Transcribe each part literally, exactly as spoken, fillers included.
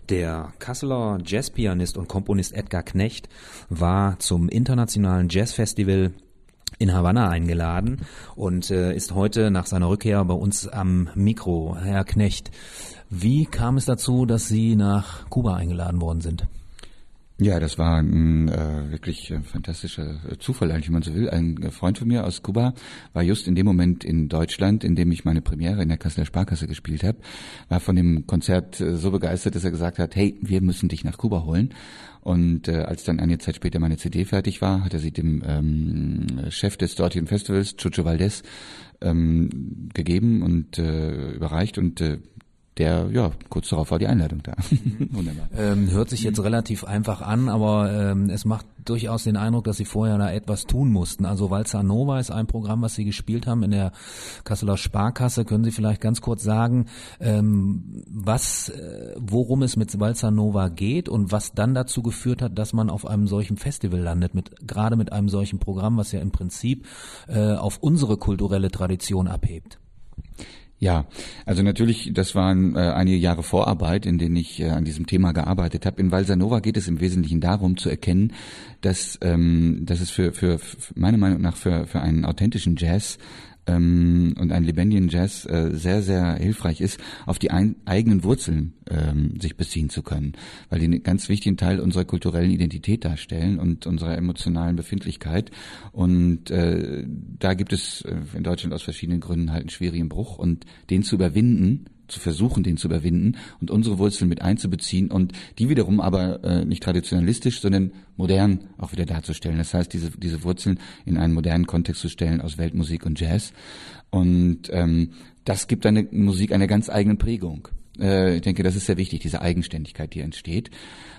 Der Kasseler Jazzpianist und Komponist Edgar Knecht war zum internationalen Jazzfestival in Havanna eingeladen und äh, ist heute nach seiner Rückkehr bei uns am Mikro. Herr Knecht, wie kam es dazu, dass Sie nach Kuba eingeladen worden sind? Ja, das war ein äh, wirklich äh, fantastischer Zufall, eigentlich, wenn man so will. Ein Freund von mir aus Kuba war just in dem Moment in Deutschland, in dem ich meine Premiere in der Kasseler Sparkasse gespielt habe, war von dem Konzert äh, so begeistert, dass er gesagt hat, hey, wir müssen dich nach Kuba holen. Und äh, als dann eine Zeit später meine C D fertig war, hat er sie dem ähm, Chef des dortigen Festivals, Chucho Valdez, ähm, gegeben und äh, überreicht und äh, der, ja, kurz darauf war die Einladung da. Wunderbar. Ähm, hört sich jetzt relativ einfach an, aber ähm, es macht durchaus den Eindruck, dass Sie vorher da etwas tun mussten. Also Valsa Nova ist ein Programm, was Sie gespielt haben in der Kasseler Sparkasse. Können Sie vielleicht ganz kurz sagen, ähm, was, äh, worum es mit Valsa Nova geht und was dann dazu geführt hat, dass man auf einem solchen Festival landet, mit gerade mit einem solchen Programm, was ja im Prinzip äh, auf unsere kulturelle Tradition abhebt? Ja, also natürlich, das waren äh, einige Jahre Vorarbeit, in denen ich äh, an diesem Thema gearbeitet habe. In Valsa Nova geht es im Wesentlichen darum zu erkennen, dass, ähm, dass es für, für, für meiner Meinung nach für, für einen authentischen Jazz ähm, und einen lebendigen Jazz äh, sehr, sehr hilfreich ist, auf die ein, eigenen Wurzeln ähm, sich beziehen zu können, weil die einen ganz wichtigen Teil unserer kulturellen Identität darstellen und unserer emotionalen Befindlichkeit. Und äh, da gibt es äh, in Deutschland aus verschiedenen Gründen halt einen schwierigen Bruch und den zu überwinden, zu versuchen, den zu überwinden und unsere Wurzeln mit einzubeziehen und die wiederum aber äh, nicht traditionalistisch, sondern modern auch wieder darzustellen. Das heißt, diese diese Wurzeln in einen modernen Kontext zu stellen aus Weltmusik und Jazz. Und ähm, das gibt eine Musik eine ganz eigene Prägung. Äh, ich denke, das ist sehr wichtig, diese Eigenständigkeit, die entsteht.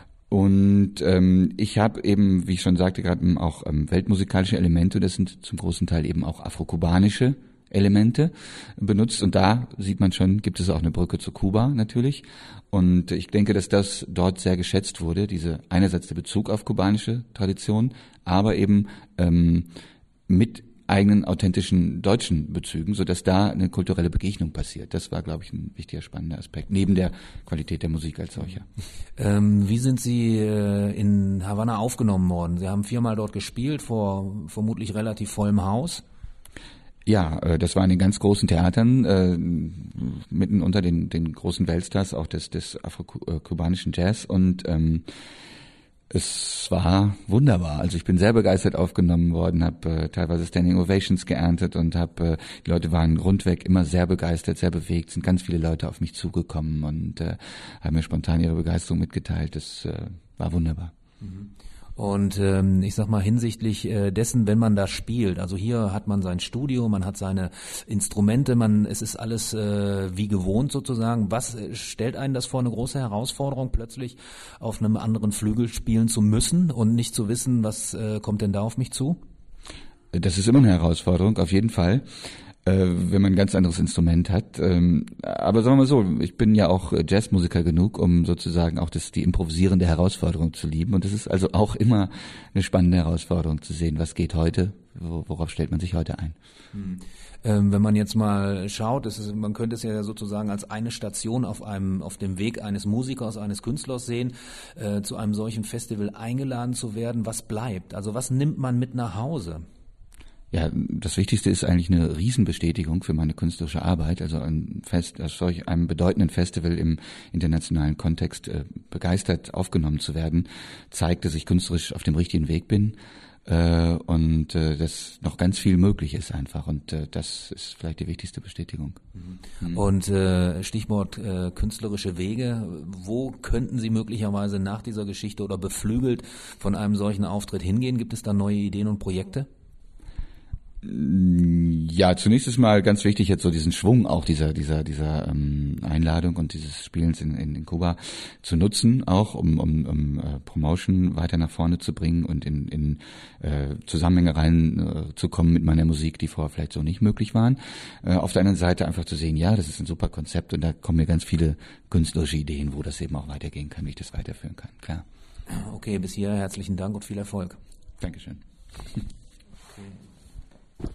Und ähm, ich habe eben, wie ich schon sagte, gerade auch ähm, weltmusikalische Elemente, das sind zum großen Teil eben auch afrokubanische Elemente benutzt und da sieht man schon, gibt es auch eine Brücke zu Kuba natürlich und ich denke, dass das dort sehr geschätzt wurde, diese einerseits der Bezug auf kubanische Tradition, aber eben ähm, mit eigenen authentischen deutschen Bezügen, sodass da eine kulturelle Begegnung passiert. Das war, glaube ich, ein wichtiger, spannender Aspekt, neben der Qualität der Musik als solcher. Ähm, wie sind Sie äh, in Havanna aufgenommen worden? Sie haben viermal dort gespielt, vor vermutlich relativ vollem Haus. Ja, äh, das war in den ganz großen Theatern, äh, mitten unter den, den großen Weltstars, auch des, des afro-kubanischen Jazz und ähm, es war wunderbar. Also ich bin sehr begeistert aufgenommen worden, habe äh, teilweise Standing Ovations geerntet und habe, äh, die Leute waren rundweg immer sehr begeistert, sehr bewegt, sind ganz viele Leute auf mich zugekommen und äh, haben mir spontan ihre Begeisterung mitgeteilt. Das äh, war wunderbar. Mhm. Und ähm, ich sag mal hinsichtlich äh, dessen, wenn man da spielt, also hier hat man sein Studio, man hat seine Instrumente, man es ist alles äh, wie gewohnt sozusagen. Was äh, stellt einen das vor eine große Herausforderung, plötzlich auf einem anderen Flügel spielen zu müssen und nicht zu wissen, was äh, kommt denn da auf mich zu? Das ist immer eine Herausforderung, auf jeden Fall, wenn man ein ganz anderes Instrument hat. Aber sagen wir mal so, ich bin ja auch Jazzmusiker genug, um sozusagen auch das, die improvisierende Herausforderung zu lieben. Und es ist also auch immer eine spannende Herausforderung zu sehen, was geht heute, worauf stellt man sich heute ein. Hm. Ähm, wenn man jetzt mal schaut, es ist, man könnte es ja sozusagen als eine Station auf einem, auf dem Weg eines Musikers, eines Künstlers sehen, äh, zu einem solchen Festival eingeladen zu werden. Was bleibt? Also was nimmt man mit nach Hause? Ja, das Wichtigste ist eigentlich eine Riesenbestätigung für meine künstlerische Arbeit, also ein Fest, aus solch einem bedeutenden Festival im internationalen Kontext äh, begeistert aufgenommen zu werden, zeigt, dass ich künstlerisch auf dem richtigen Weg bin äh, und äh, dass noch ganz viel möglich ist einfach und äh, das ist vielleicht die wichtigste Bestätigung. Mhm. Und äh, Stichwort äh, künstlerische Wege, wo könnten Sie möglicherweise nach dieser Geschichte oder beflügelt von einem solchen Auftritt hingehen? Gibt es da neue Ideen und Projekte? Ja, zunächst ist mal ganz wichtig, jetzt so diesen Schwung auch dieser dieser dieser ähm, Einladung und dieses Spielens in, in, in Kuba zu nutzen, auch um, um, um äh, Promotion weiter nach vorne zu bringen und in, in äh, Zusammenhänge rein äh, zu kommen mit meiner Musik, die vorher vielleicht so nicht möglich waren. Äh, auf der anderen Seite einfach zu sehen, ja, das ist ein super Konzept und da kommen mir ganz viele künstlerische Ideen, wo das eben auch weitergehen kann, wie ich das weiterführen kann, klar. Okay, bis hier herzlichen Dank und viel Erfolg. Dankeschön. Okay.